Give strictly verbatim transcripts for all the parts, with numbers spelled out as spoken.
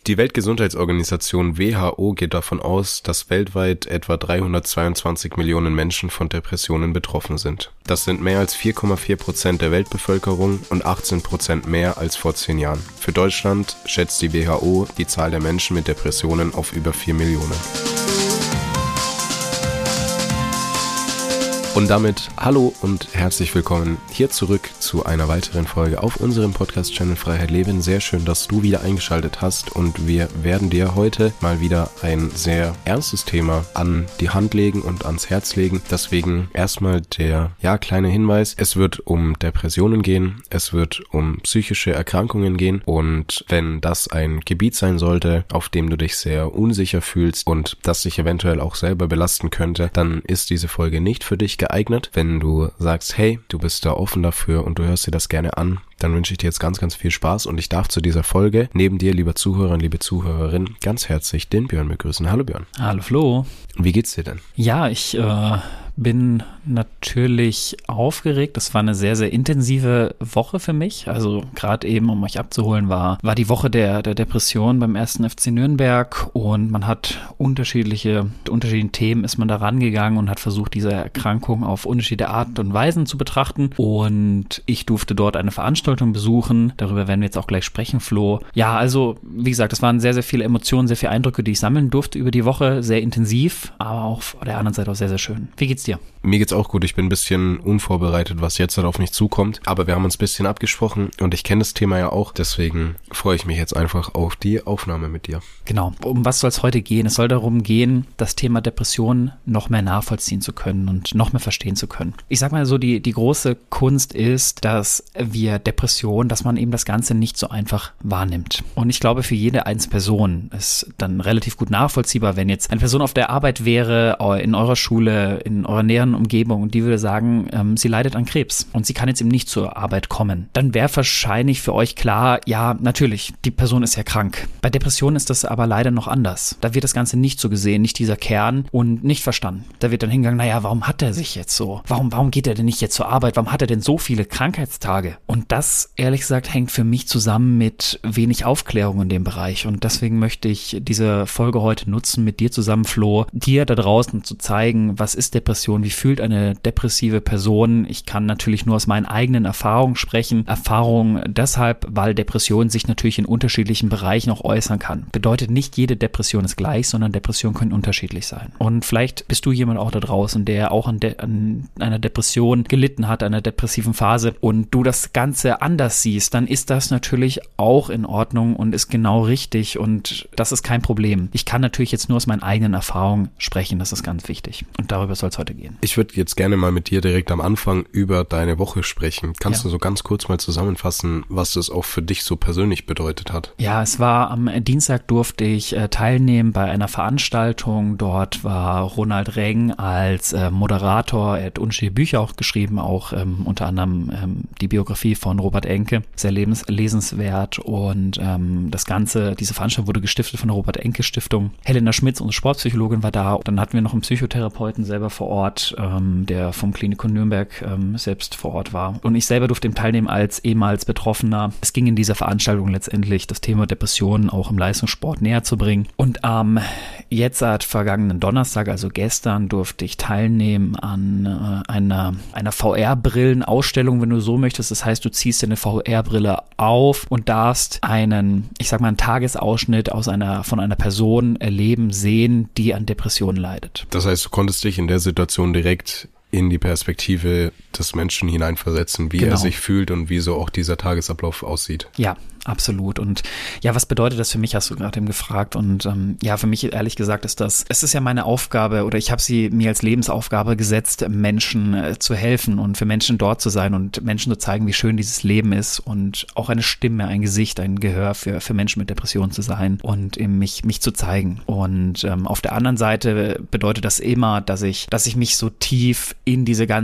Die Weltgesundheitsorganisation W H O geht davon aus, dass weltweit etwa dreihundertzweiundzwanzig Millionen Menschen von Depressionen betroffen sind. Das sind mehr als vier Komma vier Prozent der Weltbevölkerung und achtzehn Prozent mehr als vor zehn Jahren. Für Deutschland schätzt die W H O die Zahl der Menschen mit Depressionen auf über vier Millionen. Und damit hallo und herzlich willkommen hier zurück zu einer weiteren Folge auf unserem Podcast-Channel Freiheit Leben. Sehr schön, dass du wieder eingeschaltet hast und wir werden dir heute mal wieder ein sehr ernstes Thema an die Hand legen und ans Herz legen. Deswegen erstmal der ja kleine Hinweis, es wird um Depressionen gehen, es wird um psychische Erkrankungen gehen und wenn das ein Gebiet sein sollte, auf dem du dich sehr unsicher fühlst und das dich eventuell auch selber belasten könnte, dann ist diese Folge nicht für dich geeignet. Wenn du sagst, hey, du bist da offen dafür und du hörst dir das gerne an, dann wünsche ich dir jetzt ganz, ganz viel Spaß und ich darf zu dieser Folge neben dir, lieber Zuhörer und liebe Zuhörerin, ganz herzlich den Björn begrüßen. Hallo Björn. Hallo Flo. Wie geht's dir denn? Ja, ich äh, bin natürlich aufgeregt. Das war eine sehr, sehr intensive Woche für mich. Also gerade eben, um euch abzuholen, war war die Woche der, der Depression beim ersten F C Nürnberg und man hat unterschiedliche, unterschiedliche Themen ist man da rangegangen und hat versucht, diese Erkrankung auf unterschiedliche Art und Weisen zu betrachten und ich durfte dort eine Veranstaltung besuchen. Darüber werden wir jetzt auch gleich sprechen, Flo. Ja, also wie gesagt, es waren sehr, sehr viele Emotionen, sehr viele Eindrücke, die ich sammeln durfte über die Woche. Sehr intensiv, aber auch auf der anderen Seite auch sehr, sehr schön. Wie geht's dir? Mir geht's auch gut. Ich bin ein bisschen unvorbereitet, was jetzt halt auf mich zukommt. Aber wir haben uns ein bisschen abgesprochen und ich kenne das Thema ja auch. Deswegen freue ich mich jetzt einfach auf die Aufnahme mit dir. Genau. Um was soll es heute gehen? Es soll darum gehen, das Thema Depression noch mehr nachvollziehen zu können und noch mehr verstehen zu können. Ich sag mal so, die, die große Kunst ist, dass wir Depression, dass man eben das Ganze nicht so einfach wahrnimmt. Und ich glaube, für jede einzelne Person ist dann relativ gut nachvollziehbar, wenn jetzt eine Person auf der Arbeit wäre, in eurer Schule, in eurer näheren Umgebung und die würde sagen, ähm, sie leidet an Krebs und sie kann jetzt eben nicht zur Arbeit kommen. Dann wäre wahrscheinlich für euch klar, ja, natürlich, die Person ist ja krank. Bei Depressionen ist das aber leider noch anders. Da wird das Ganze nicht so gesehen, nicht dieser Kern und nicht verstanden. Da wird dann hingegangen, naja, warum hat er sich jetzt so? Warum, warum geht er denn nicht jetzt zur Arbeit? Warum hat er denn so viele Krankheitstage? Und das, ehrlich gesagt, hängt für mich zusammen mit wenig Aufklärung in dem Bereich und deswegen möchte ich diese Folge heute nutzen, mit dir zusammen, Flo, dir da draußen zu zeigen, was ist Depression, wie fühlt eine depressive Person. Ich kann natürlich nur aus meinen eigenen Erfahrungen sprechen. Erfahrungen deshalb, weil Depression sich natürlich in unterschiedlichen Bereichen auch äußern kann. Bedeutet, nicht jede Depression ist gleich, sondern Depressionen können unterschiedlich sein. Und vielleicht bist du jemand auch da draußen, der auch an, de- an einer Depression gelitten hat, einer depressiven Phase und du das Ganze anders siehst, dann ist das natürlich auch in Ordnung und ist genau richtig und das ist kein Problem. Ich kann natürlich jetzt nur aus meinen eigenen Erfahrungen sprechen, das ist ganz wichtig und darüber soll es heute gehen. Ich würde jetzt gerne mal mit dir direkt am Anfang über deine Woche sprechen. Kannst ja. du so ganz kurz mal zusammenfassen, was das auch für dich so persönlich bedeutet hat? Ja, es war am Dienstag durfte ich äh, teilnehmen bei einer Veranstaltung. Dort war Ronald Reng als äh, Moderator. Er hat unterschiedliche Bücher auch geschrieben, auch ähm, unter anderem ähm, die Biografie von Robert Enke. Sehr lebens- lesenswert und ähm, das Ganze, diese Veranstaltung wurde gestiftet von der Robert Enke Stiftung. Helena Schmitz, unsere Sportpsychologin, war da. Dann hatten wir noch einen Psychotherapeuten selber vor Ort, ähm, der vom Klinikum Nürnberg ähm, selbst vor Ort war. Und ich selber durfte ihm teilnehmen als ehemals Betroffener. Es ging in dieser Veranstaltung letztendlich, das Thema Depressionen auch im Leistungssport näher zu bringen. Und am ähm, jetzt seit vergangenen Donnerstag, also gestern, durfte ich teilnehmen an äh, einer, einer V R-Brillen-Ausstellung, wenn du so möchtest. Das heißt, du ziehst dir eine V R-Brille auf und darfst einen, ich sag mal, einen Tagesausschnitt aus einer, von einer Person erleben, sehen, die an Depressionen leidet. Das heißt, du konntest dich in der Situation direkt in die Perspektive des Menschen hineinversetzen, wie genau. er sich fühlt und wie so auch dieser Tagesablauf aussieht. Ja, absolut. Und ja, was bedeutet das für mich, hast du gerade eben gefragt. Und ähm, ja, für mich ehrlich gesagt ist das, es ist ja meine Aufgabe oder ich habe sie mir als Lebensaufgabe gesetzt, Menschen äh, zu helfen und für Menschen dort zu sein und Menschen zu zeigen, wie schön dieses Leben ist und auch eine Stimme, ein Gesicht, ein Gehör für, für Menschen mit Depressionen zu sein und eben mich, mich zu zeigen. Und ähm, auf der anderen Seite bedeutet das immer, dass ich, dass ich mich so tief in diese ganzen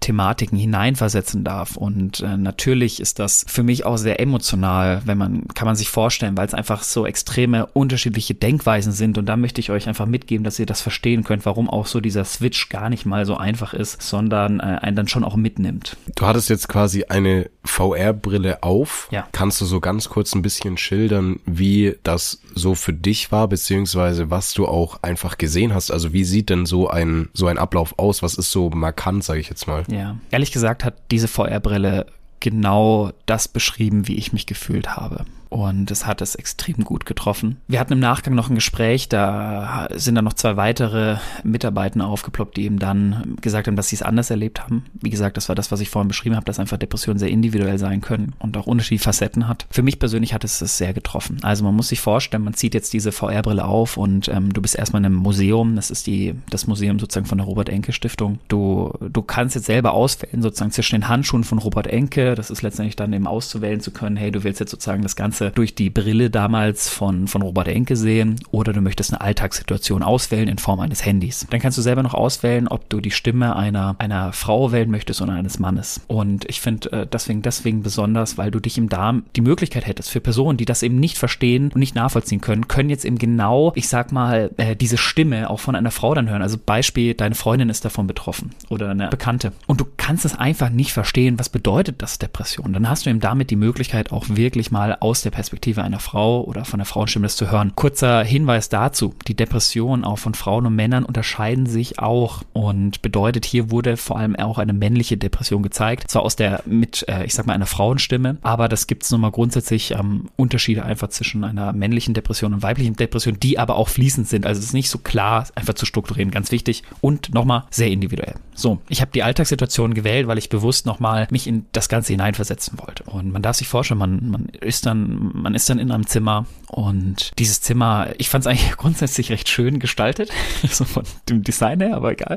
Thematiken hineinversetzen darf. Und äh, natürlich ist das für mich auch sehr emotional, wenn man, kann man sich vorstellen, weil es einfach so extreme unterschiedliche Denkweisen sind. Und da möchte ich euch einfach mitgeben, dass ihr das verstehen könnt, warum auch so dieser Switch gar nicht mal so einfach ist, sondern äh, einen dann schon auch mitnimmt. Du hattest jetzt quasi eine V R-Brille auf. Ja. Kannst du so ganz kurz ein bisschen schildern, wie das so für dich war, beziehungsweise was du auch einfach gesehen hast? Also wie sieht denn so ein, so ein Ablauf aus? Was ist so markant, sage ich jetzt mal? Ja, ehrlich gesagt hat diese V R-Brille genau das beschrieben, wie ich mich gefühlt habe. Und es hat es extrem gut getroffen. Wir hatten im Nachgang noch ein Gespräch, da sind dann noch zwei weitere Mitarbeiter aufgeploppt, die eben dann gesagt haben, dass sie es anders erlebt haben. Wie gesagt, das war das, was ich vorhin beschrieben habe, dass einfach Depressionen sehr individuell sein können und auch unterschiedliche Facetten hat. Für mich persönlich hat es es sehr getroffen. Also man muss sich vorstellen, man zieht jetzt diese V R-Brille auf und ähm, du bist erstmal in einem Museum. Das ist die das Museum sozusagen von der Robert-Enke-Stiftung. Du, du kannst jetzt selber auswählen, sozusagen zwischen den Handschuhen von Robert Enke. Das ist letztendlich dann eben auszuwählen zu können, hey, du willst jetzt sozusagen das Ganze durch die Brille damals von, von Robert Enke sehen oder du möchtest eine Alltagssituation auswählen in Form eines Handys. Dann kannst du selber noch auswählen, ob du die Stimme einer, einer Frau wählen möchtest oder eines Mannes. Und ich finde äh, deswegen, deswegen besonders, weil du dich im Darm die Möglichkeit hättest für Personen, die das eben nicht verstehen und nicht nachvollziehen können, können jetzt eben genau, ich sag mal, äh, diese Stimme auch von einer Frau dann hören. Also Beispiel, deine Freundin ist davon betroffen oder eine Bekannte. Und du kannst es einfach nicht verstehen, was bedeutet das Depression. Dann hast du eben damit die Möglichkeit, auch wirklich mal aus der Perspektive einer Frau oder von der Frauenstimme das zu hören. Kurzer Hinweis dazu, die Depressionen auch von Frauen und Männern unterscheiden sich auch und bedeutet, hier wurde vor allem auch eine männliche Depression gezeigt, zwar aus der, mit, äh, ich sag mal, einer Frauenstimme, aber das gibt es nochmal grundsätzlich ähm, Unterschiede einfach zwischen einer männlichen Depression und weiblichen Depression, die aber auch fließend sind, also es ist nicht so klar, einfach zu strukturieren, ganz wichtig und nochmal sehr individuell. So, ich habe die Alltagssituation gewählt, weil ich bewusst nochmal mich in das Ganze hineinversetzen wollte und man darf sich vorstellen, man, man ist dann, man ist dann in einem Zimmer und dieses Zimmer, ich fand es eigentlich grundsätzlich recht schön gestaltet, so von dem Design her, aber egal.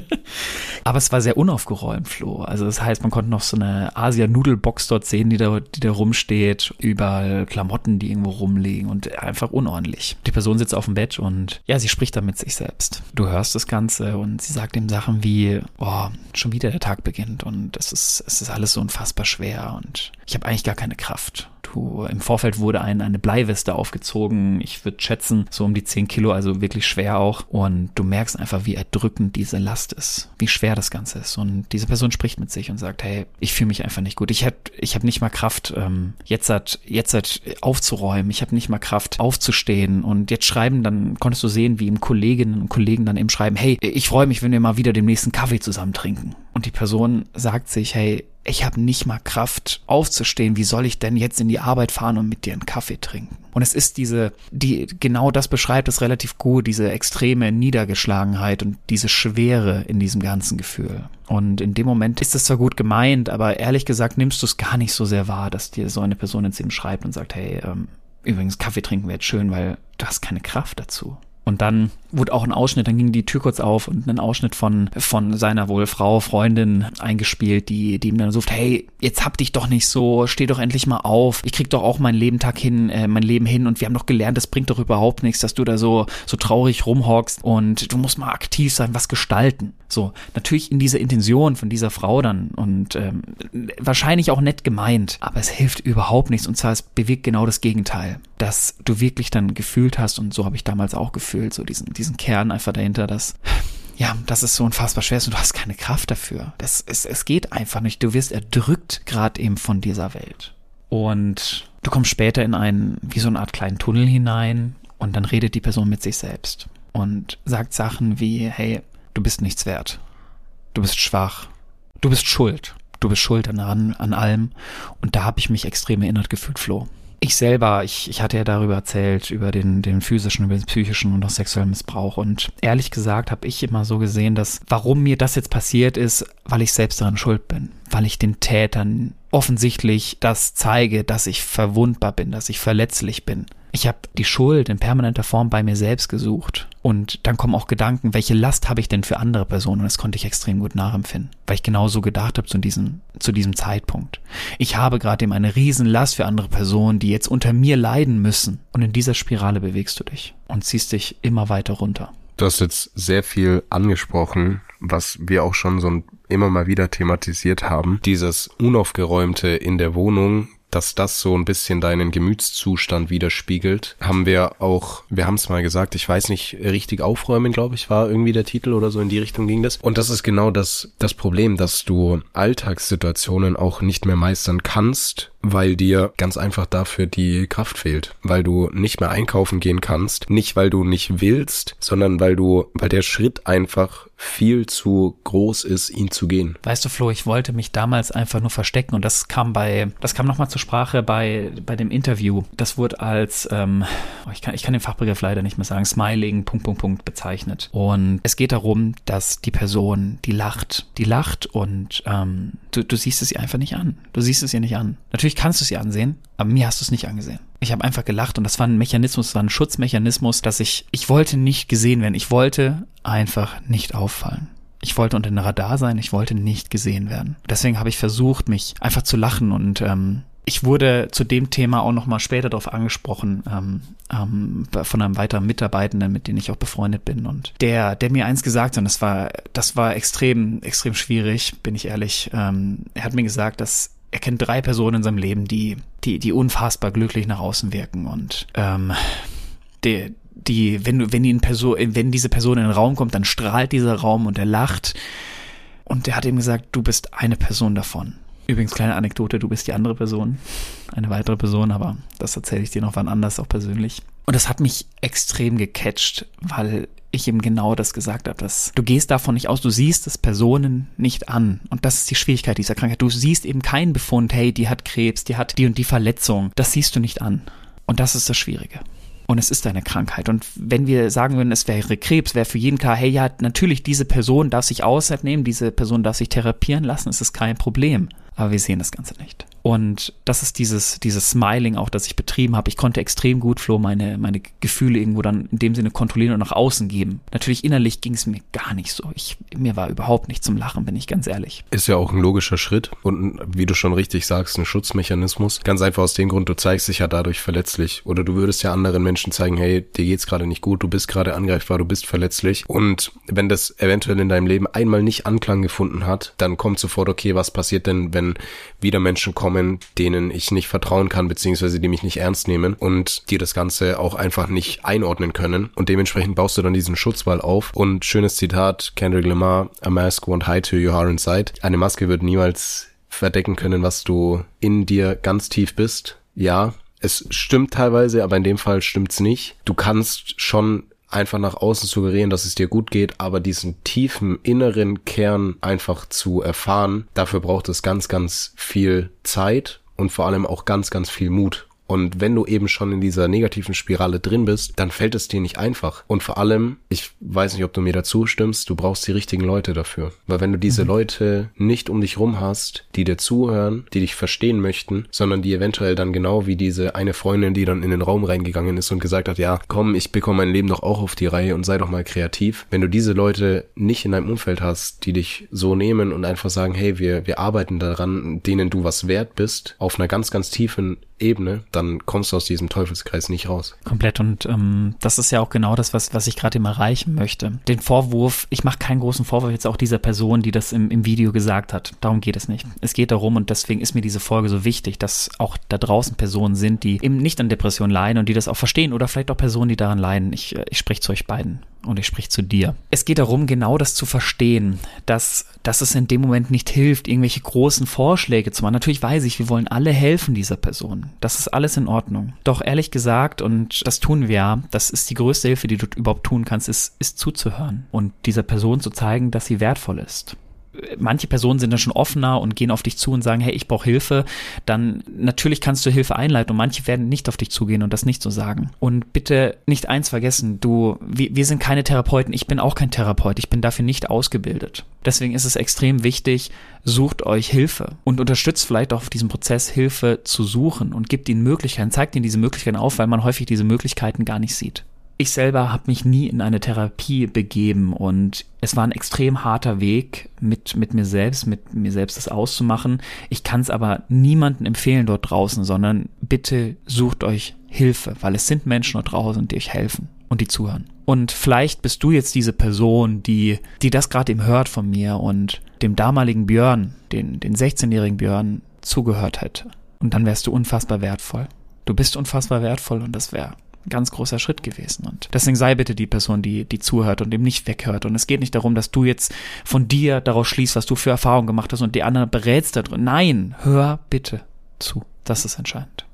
Aber es war sehr unaufgeräumt, Flo. Also das heißt, man konnte noch so eine Asia-Nudelbox dort sehen, die da, die da rumsteht, überall Klamotten, die irgendwo rumliegen und einfach unordentlich. Die Person sitzt auf dem Bett und ja, sie spricht da mit sich selbst. Du hörst das Ganze und sie sagt ihm Sachen wie, oh, schon wieder der Tag beginnt und es ist, es ist alles so unfassbar schwer und ich habe eigentlich gar keine Kraft. Du, im Vorfeld wurde ein, eine Bleiweste aufgezogen, ich würde schätzen, so um die zehn Kilo, also wirklich schwer auch. Und du merkst einfach, wie erdrückend diese Last ist, wie schwer das Ganze ist. Und diese Person spricht mit sich und sagt, hey, ich fühle mich einfach nicht gut. Ich habe ich hab nicht mal Kraft, ähm, jetzt hat, jetzt hat aufzuräumen. Ich habe nicht mal Kraft, aufzustehen. Und jetzt schreiben, dann konntest du sehen, wie ihm Kolleginnen und Kollegen dann eben schreiben, hey, ich freue mich, wenn wir mal wieder den nächsten Kaffee zusammen trinken. Und die Person sagt sich, hey, ich habe nicht mal Kraft aufzustehen. Wie soll ich denn jetzt in die Arbeit fahren und mit dir einen Kaffee trinken? Und es ist diese, die genau das beschreibt es relativ gut, diese extreme Niedergeschlagenheit und diese Schwere in diesem ganzen Gefühl. Und in dem Moment ist es zwar gut gemeint, aber ehrlich gesagt nimmst du es gar nicht so sehr wahr, dass dir so eine Person ins Leben schreibt und sagt, hey, ähm, übrigens Kaffee trinken wäre jetzt schön, weil du hast keine Kraft dazu. Und dann wurde auch ein Ausschnitt, dann ging die Tür kurz auf und ein Ausschnitt von von seiner wohl Frau, Freundin eingespielt, die die ihm dann sucht, hey, jetzt hab dich doch nicht so, steh doch endlich mal auf, ich krieg doch auch meinen Lebentag hin, äh, mein Leben hin und wir haben doch gelernt, das bringt doch überhaupt nichts, dass du da so so traurig rumhockst und du musst mal aktiv sein, was gestalten. So, natürlich in dieser Intention von dieser Frau dann und ähm, wahrscheinlich auch nett gemeint, aber es hilft überhaupt nichts und zwar es bewirkt genau das Gegenteil, dass du wirklich dann gefühlt hast und so habe ich damals auch gefühlt, so diesen diesen Kern einfach dahinter, dass ja, dass es so unfassbar schwer ist und du hast keine Kraft dafür. Das es, es geht einfach nicht. Du wirst erdrückt gerade eben von dieser Welt. Und du kommst später in einen, wie so eine Art kleinen Tunnel hinein und dann redet die Person mit sich selbst und sagt Sachen wie, hey, du bist nichts wert. Du bist schwach. Du bist schuld. Du bist schuld an, an allem. Und da habe ich mich extrem erinnert gefühlt, Flo. Ich selber, ich, ich hatte ja darüber erzählt, über den, den physischen, über den psychischen und auch sexuellen Missbrauch. Und ehrlich gesagt habe ich immer so gesehen, dass warum mir das jetzt passiert ist, weil ich selbst daran schuld bin. Weil ich den Tätern offensichtlich das zeige, dass ich verwundbar bin, dass ich verletzlich bin. Ich habe die Schuld in permanenter Form bei mir selbst gesucht. Und dann kommen auch Gedanken, welche Last habe ich denn für andere Personen? Und das konnte ich extrem gut nachempfinden, weil ich genauso gedacht habe zu diesem, zu diesem Zeitpunkt. Ich habe gerade eben eine riesen Last für andere Personen, die jetzt unter mir leiden müssen. Und in dieser Spirale bewegst du dich und ziehst dich immer weiter runter. Du hast jetzt sehr viel angesprochen, was wir auch schon so immer mal wieder thematisiert haben. Dieses Unaufgeräumte in der Wohnung, dass das so ein bisschen deinen Gemütszustand widerspiegelt, haben wir auch, wir haben es mal gesagt, ich weiß nicht, richtig aufräumen, glaube ich, war irgendwie der Titel oder so, in die Richtung ging das. Und das ist genau das, das Problem, dass du Alltagssituationen auch nicht mehr meistern kannst, weil dir ganz einfach dafür die Kraft fehlt, weil du nicht mehr einkaufen gehen kannst, nicht weil du nicht willst, sondern weil du, weil der Schritt einfach viel zu groß ist, ihn zu gehen. Weißt du, Flo, ich wollte mich damals einfach nur verstecken und das kam bei, das kam nochmal zur Sprache bei, bei dem Interview. Das wurde als, ähm, ich kann, ich kann den Fachbegriff leider nicht mehr sagen, Smiling, Punkt, Punkt, Punkt bezeichnet. Und es geht darum, dass die Person, die lacht, die lacht und ähm, du, du siehst es ihr einfach nicht an. Du siehst es ihr nicht an. Natürlich kannst du es ihr ansehen, aber mir hast du es nicht angesehen. Ich habe einfach gelacht und das war ein Mechanismus, das war ein Schutzmechanismus, dass ich, ich wollte nicht gesehen werden. Ich wollte einfach nicht auffallen. Ich wollte unter dem Radar sein, ich wollte nicht gesehen werden. Deswegen habe ich versucht, mich einfach zu lachen und ähm, ich wurde zu dem Thema auch nochmal später darauf angesprochen, ähm, ähm, von einem weiteren Mitarbeitenden, mit dem ich auch befreundet bin und der, der mir eins gesagt hat, und das war, das war extrem, extrem schwierig, bin ich ehrlich. Ähm, er hat mir gesagt, dass er kennt drei Personen in seinem Leben, die, die, die unfassbar glücklich nach außen wirken und ähm, die, die, wenn du, wenn die in Person, wenn diese Person in den Raum kommt, dann strahlt dieser Raum und er lacht. Und er hat ihm gesagt, du bist eine Person davon. Übrigens, kleine Anekdote, du bist die andere Person, eine weitere Person, aber das erzähle ich dir noch wann anders, auch persönlich. Und das hat mich extrem gecatcht, weil ich ihm genau das gesagt habe, dass du gehst davon nicht aus, du siehst es Personen nicht an. Und das ist die Schwierigkeit dieser Krankheit. Du siehst eben keinen Befund, hey, die hat Krebs, die hat die und die Verletzung. Das siehst du nicht an. Und das ist das Schwierige. Und es ist eine Krankheit. Und wenn wir sagen würden, es wäre Krebs, wäre für jeden klar, hey, ja, natürlich, diese Person darf sich Auszeit nehmen, diese Person darf sich therapieren lassen, es ist kein Problem. Aber wir sehen das Ganze nicht. Und das ist dieses, dieses Smiling auch, das ich betrieben habe. Ich konnte extrem gut, Flo, meine, meine Gefühle irgendwo dann in dem Sinne kontrollieren und nach außen geben. Natürlich innerlich ging es mir gar nicht so. Ich, mir war überhaupt nicht zum Lachen, bin ich ganz ehrlich. Ist ja auch ein logischer Schritt und wie du schon richtig sagst, ein Schutzmechanismus. Ganz einfach aus dem Grund, du zeigst dich ja dadurch verletzlich. Oder du würdest ja anderen Menschen zeigen, hey, dir geht's gerade nicht gut, du bist gerade angreifbar, du bist verletzlich. Und wenn das eventuell in deinem Leben einmal nicht Anklang gefunden hat, dann kommt sofort, okay, was passiert denn, wenn wieder Menschen kommen, denen ich nicht vertrauen kann, beziehungsweise die mich nicht ernst nehmen und die das Ganze auch einfach nicht einordnen können. Und dementsprechend baust du dann diesen Schutzwall auf. Und schönes Zitat, Kendrick Lamar, a mask won't hide who you are inside. Eine Maske wird niemals verdecken können, was du in dir ganz tief bist. Ja, es stimmt teilweise, aber in dem Fall stimmt's nicht. Du kannst schon einfach nach außen suggerieren, dass es dir gut geht, aber diesen tiefen inneren Kern einfach zu erfahren, dafür braucht es ganz, ganz viel Zeit und vor allem auch ganz, ganz viel Mut. Und wenn du eben schon in dieser negativen Spirale drin bist, dann fällt es dir nicht einfach. Und vor allem, ich weiß nicht, ob du mir dazu stimmst, du brauchst die richtigen Leute dafür. Weil wenn du diese mhm. Leute nicht um dich rum hast, die dir zuhören, die dich verstehen möchten, sondern die eventuell dann genau wie diese eine Freundin, die dann in den Raum reingegangen ist und gesagt hat, ja, komm, ich bekomme mein Leben doch auch auf die Reihe und sei doch mal kreativ. Wenn du diese Leute nicht in deinem Umfeld hast, die dich so nehmen und einfach sagen, hey, wir, wir arbeiten daran, denen du was wert bist, auf einer ganz, ganz tiefen Ebene, dann kommst du aus diesem Teufelskreis nicht raus. Komplett und ähm, das ist ja auch genau das, was was ich gerade immer erreichen möchte. Den Vorwurf, ich mache keinen großen Vorwurf jetzt auch dieser Person, die das im, im Video gesagt hat. Darum geht es nicht. Es geht darum und deswegen ist mir diese Folge so wichtig, dass auch da draußen Personen sind, die eben nicht an Depressionen leiden und die das auch verstehen oder vielleicht auch Personen, die daran leiden. Ich, ich spreche zu euch beiden. Und ich spreche zu dir. Es geht darum, genau das zu verstehen, dass, dass es in dem Moment nicht hilft, irgendwelche großen Vorschläge zu machen. Natürlich weiß ich, wir wollen alle helfen dieser Person. Das ist alles in Ordnung. Doch ehrlich gesagt, und das tun wir ja, das ist die größte Hilfe, die du überhaupt tun kannst, ist, ist zuzuhören und dieser Person zu zeigen, dass sie wertvoll ist. Manche Personen sind dann schon offener und gehen auf dich zu und sagen, hey, ich brauche Hilfe, dann natürlich kannst du Hilfe einleiten und manche werden nicht auf dich zugehen und das nicht so sagen. Und bitte nicht eins vergessen, du, wir, wir sind keine Therapeuten, ich bin auch kein Therapeut, ich bin dafür nicht ausgebildet. Deswegen ist es extrem wichtig, sucht euch Hilfe und unterstützt vielleicht auch auf diesem Prozess, Hilfe zu suchen und gibt ihnen Möglichkeiten, zeigt ihnen diese Möglichkeiten auf, weil man häufig diese Möglichkeiten gar nicht sieht. Ich selber habe mich nie in eine Therapie begeben und es war ein extrem harter Weg mit mit mir selbst, mit mir selbst das auszumachen. Ich kann es aber niemandem empfehlen dort draußen, sondern bitte sucht euch Hilfe, weil es sind Menschen dort draußen, die euch helfen und die zuhören. Und vielleicht bist du jetzt diese Person, die die das gerade eben hört von mir und dem damaligen Björn, den, den sechzehnjährigen Björn, zugehört hätte. Und dann wärst du unfassbar wertvoll. Du bist unfassbar wertvoll und das wäre ein ganz großer Schritt gewesen. Und deswegen sei bitte die Person, die, die zuhört und eben nicht weghört. Und es geht nicht darum, dass du jetzt von dir daraus schließt, was du für Erfahrungen gemacht hast und die anderen berätst da drin. Nein, hör bitte zu. Das ist entscheidend.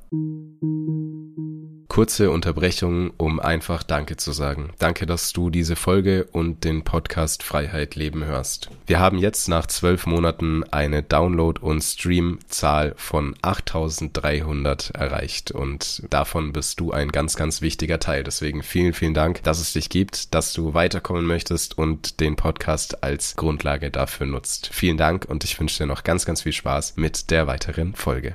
Kurze Unterbrechung, um einfach Danke zu sagen. Danke, dass du diese Folge und den Podcast Freiheit Leben hörst. Wir haben jetzt nach zwölf Monaten eine Download- und Stream-Zahl von achttausenddreihundert erreicht und davon bist du ein ganz, ganz wichtiger Teil. Deswegen vielen, vielen Dank, dass es dich gibt, dass du weiterkommen möchtest und den Podcast als Grundlage dafür nutzt. Vielen Dank und ich wünsche dir noch ganz, ganz viel Spaß mit der weiteren Folge.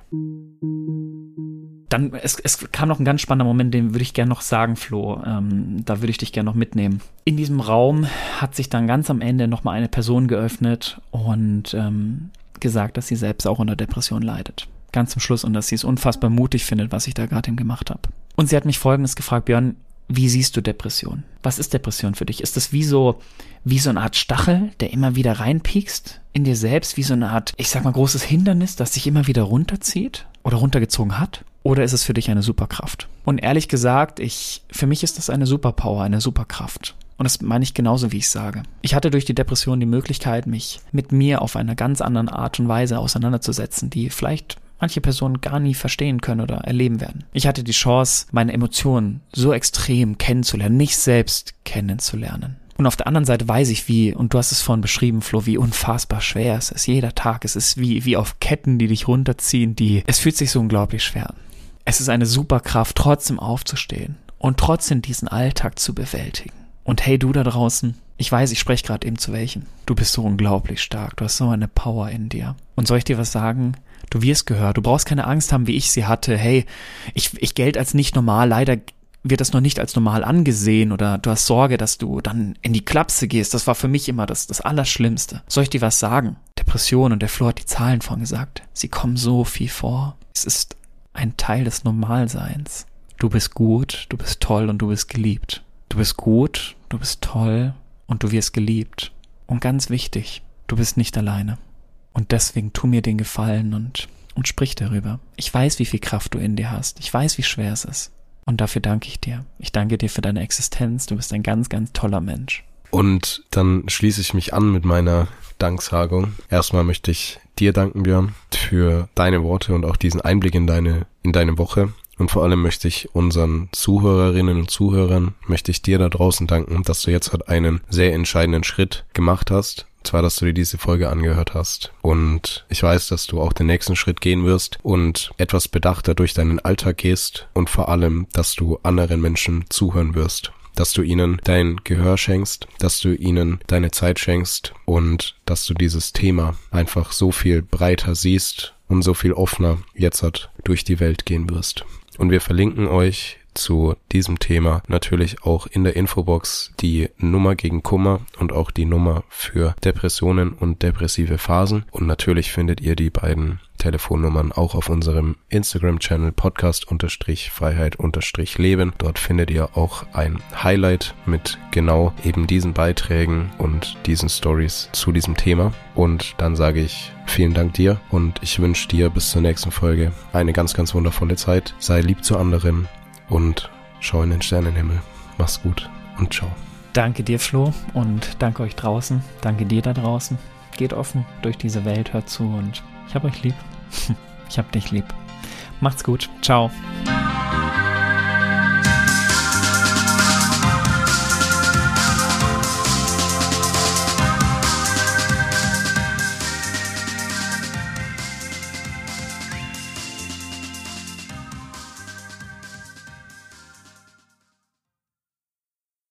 Dann, es, es kam noch ein ganz spannender Moment, den würde ich gerne noch sagen, Flo. Ähm, da würde ich dich gerne noch mitnehmen. In diesem Raum hat sich dann ganz am Ende nochmal eine Person geöffnet und ähm, gesagt, dass sie selbst auch unter Depression leidet. Ganz zum Schluss und dass sie es unfassbar mutig findet, was ich da gerade eben gemacht habe. Und sie hat mich Folgendes gefragt: Björn, wie siehst du Depression? Was ist Depression für dich? Ist das wie so, wie so eine Art Stachel, der immer wieder reinpiekst in dir selbst? Wie so eine Art, ich sag mal, großes Hindernis, das dich immer wieder runterzieht oder runtergezogen hat? Oder ist es für dich eine Superkraft? Und ehrlich gesagt, ich, für mich ist das eine Superpower, eine Superkraft. Und das meine ich genauso, wie ich sage. Ich hatte durch die Depression die Möglichkeit, mich mit mir auf einer ganz anderen Art und Weise auseinanderzusetzen, die vielleicht manche Personen gar nie verstehen können oder erleben werden. Ich hatte die Chance, meine Emotionen so extrem kennenzulernen, mich selbst kennenzulernen. Und auf der anderen Seite weiß ich, wie, und du hast es vorhin beschrieben, Flo, wie unfassbar schwer es ist. Jeder Tag, es ist wie, wie auf Ketten, die dich runterziehen, die, es fühlt sich so unglaublich schwer an. Es ist eine Superkraft, trotzdem aufzustehen und trotzdem diesen Alltag zu bewältigen. Und hey, du da draußen, ich weiß, ich spreche gerade eben zu welchen. Du bist so unglaublich stark, du hast so eine Power in dir. Und soll ich dir was sagen? Du wirst gehört, du brauchst keine Angst haben, wie ich sie hatte. Hey, ich, ich gelte als nicht normal, leider wird das noch nicht als normal angesehen oder du hast Sorge, dass du dann in die Klapse gehst. Das war für mich immer das, das Allerschlimmste. Soll ich dir was sagen? Depression, und der Flo hat die Zahlen vorhin gesagt, sie kommen so viel vor. Es ist ein Teil des Normalseins. Du bist gut, du bist toll und du bist geliebt. Du bist gut, du bist toll und du wirst geliebt. Und ganz wichtig, du bist nicht alleine. Und deswegen tu mir den Gefallen und, und sprich darüber. Ich weiß, wie viel Kraft du in dir hast. Ich weiß, wie schwer es ist. Und dafür danke ich dir. Ich danke dir für deine Existenz. Du bist ein ganz, ganz toller Mensch. Und dann schließe ich mich an mit meiner Danksagung. Erstmal möchte ich dir danken, Björn, für deine Worte und auch diesen Einblick in deine, in deine Woche. Und vor allem möchte ich unseren Zuhörerinnen und Zuhörern, möchte ich dir da draußen danken, dass du jetzt halt einen sehr entscheidenden Schritt gemacht hast. Und zwar, dass du dir diese Folge angehört hast. Und ich weiß, dass du auch den nächsten Schritt gehen wirst und etwas bedachter durch deinen Alltag gehst und vor allem, dass du anderen Menschen zuhören wirst. Dass du ihnen dein Gehör schenkst, dass du ihnen deine Zeit schenkst und dass du dieses Thema einfach so viel breiter siehst und so viel offener jetzt halt durch die Welt gehen wirst. Und wir verlinken euch zu diesem Thema natürlich auch in der Infobox die Nummer gegen Kummer und auch die Nummer für Depressionen und depressive Phasen. Und natürlich findet ihr die beiden Telefonnummern auch auf unserem Instagram-Channel Podcast-Freiheit-Leben. Dort findet ihr auch ein Highlight mit genau eben diesen Beiträgen und diesen Stories zu diesem Thema. Und dann sage ich vielen Dank dir und ich wünsche dir bis zur nächsten Folge eine ganz, ganz wundervolle Zeit. Sei lieb zu anderen und schau in den Sternenhimmel. Mach's gut und ciao. Danke dir, Flo, und danke euch draußen. Danke dir da draußen. Geht offen durch diese Welt, hört zu und ich hab euch lieb. Ich hab dich lieb. Macht's gut. Ciao.